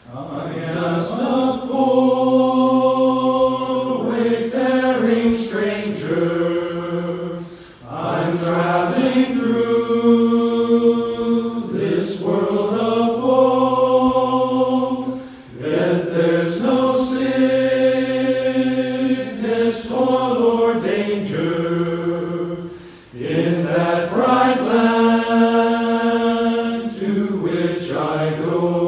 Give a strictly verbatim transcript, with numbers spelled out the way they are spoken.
I am just a poor, wayfaring stranger. I'm traveling through this world of woe. Yet there's no sickness, toil, or danger in that bright land to which I go.